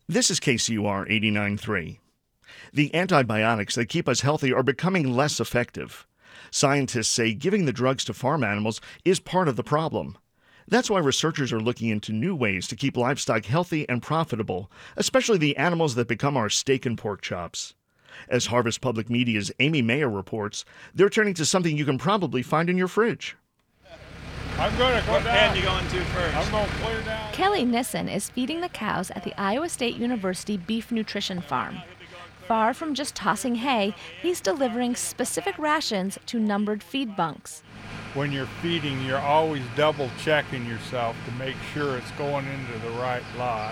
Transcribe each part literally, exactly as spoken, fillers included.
This is K C U R eighty-nine point three. The antibiotics that keep us healthy are becoming less effective. Scientists say giving the drugs to farm animals is part of the problem. That's why researchers are looking into new ways to keep livestock healthy and profitable, especially the animals that become our steak and pork chops. As Harvest Public Media's Amy Mayer reports, they're turning to something you can probably find in your fridge. I'm going to go what down. pen you going to first? I'm going to clear down. Kelly Nissen is feeding the cows at the Iowa State University Beef Nutrition Farm. Far from just tossing hay, he's delivering specific rations to numbered feed bunks. When you're feeding, you're always double checking yourself to make sure it's going into the right lot.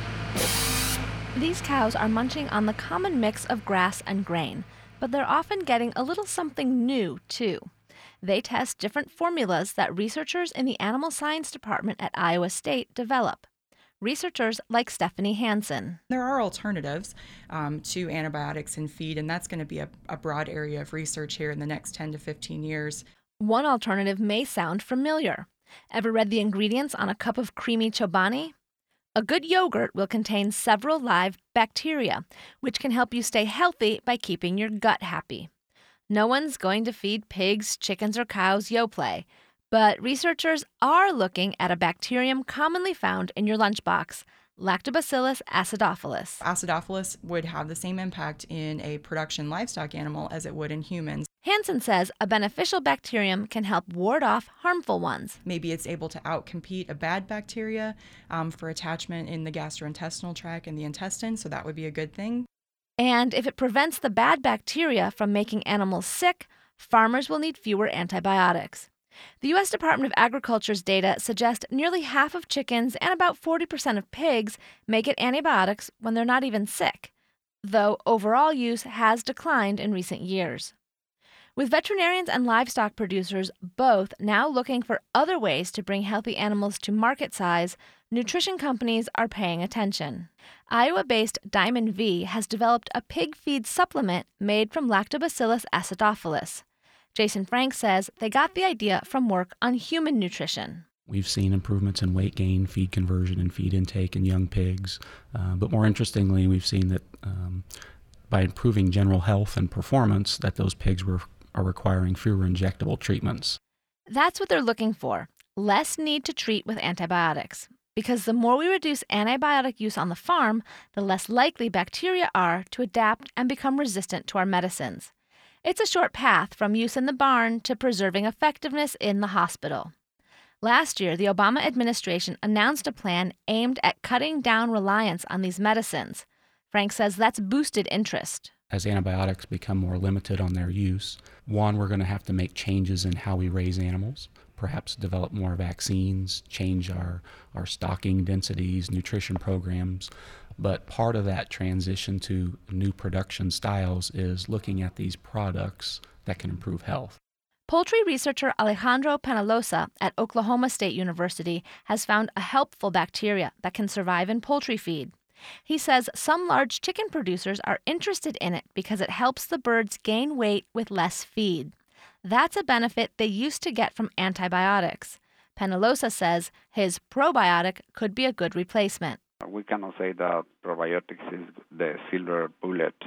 These cows are munching on the common mix of grass and grain, but they're often getting a little something new, too. They test different formulas that researchers in the Animal Science Department at Iowa State develop. Researchers like Stephanie Hansen. There are alternatives um, to antibiotics in feed, and that's going to be a, a broad area of research here in the next ten to fifteen years. One alternative may sound familiar. Ever read the ingredients on a cup of creamy Chobani? A good yogurt will contain several live bacteria, which can help you stay healthy by keeping your gut happy. No one's going to feed pigs, chickens, or cows Yoplait, but researchers are looking at a bacterium commonly found in your lunchbox, Lactobacillus acidophilus. Acidophilus would have the same impact in a production livestock animal as it would in humans. Hansen says a beneficial bacterium can help ward off harmful ones. Maybe it's able to outcompete a bad bacteria um, for attachment in the gastrointestinal tract and the intestine, so that would be a good thing. And if it prevents the bad bacteria from making animals sick, farmers will need fewer antibiotics. The U S Department of Agriculture's data suggest nearly half of chickens and about forty percent of pigs may get antibiotics when they're not even sick, though overall use has declined in recent years. With veterinarians and livestock producers both now looking for other ways to bring healthy animals to market size, nutrition companies are paying attention. Iowa-based Diamond V has developed a pig feed supplement made from Lactobacillus acidophilus. Jason Frank says they got the idea from work on human nutrition. We've seen improvements in weight gain, feed conversion, and feed intake in young pigs. Uh, but more interestingly, we've seen that um, by improving general health and performance, that those pigs were are requiring fewer injectable treatments. That's what they're looking for, less need to treat with antibiotics. Because the more we reduce antibiotic use on the farm, the less likely bacteria are to adapt and become resistant to our medicines. It's a short path from use in the barn to preserving effectiveness in the hospital. Last year, the Obama administration announced a plan aimed at cutting down reliance on these medicines. Frank says that's boosted interest. As antibiotics become more limited on their use, one, we're going to have to make changes in how we raise animals, perhaps develop more vaccines, change our, our stocking densities, nutrition programs. But part of that transition to new production styles is looking at these products that can improve health. Poultry researcher Alejandro Penalosa at Oklahoma State University has found a helpful bacteria that can survive in poultry feed. He says some large chicken producers are interested in it because it helps the birds gain weight with less feed. That's a benefit they used to get from antibiotics. Penalosa says his probiotic could be a good replacement. We cannot say that probiotics is the silver bullet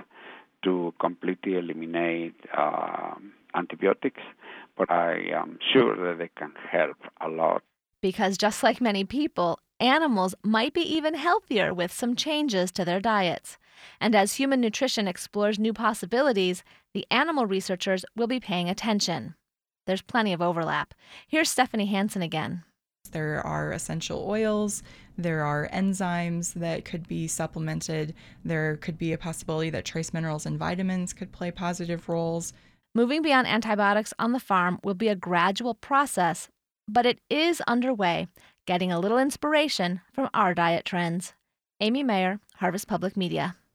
to completely eliminate uh, antibiotics, but I am sure that they can help a lot. Because just like many people, animals might be even healthier with some changes to their diets. And as human nutrition explores new possibilities, the animal researchers will be paying attention. There's plenty of overlap. Here's Stephanie Hansen again. There are essential oils, there are enzymes that could be supplemented, there could be a possibility that trace minerals and vitamins could play positive roles. Moving beyond antibiotics on the farm will be a gradual process, but it is underway, getting a little inspiration from our diet trends. Amy Mayer, Harvest Public Media.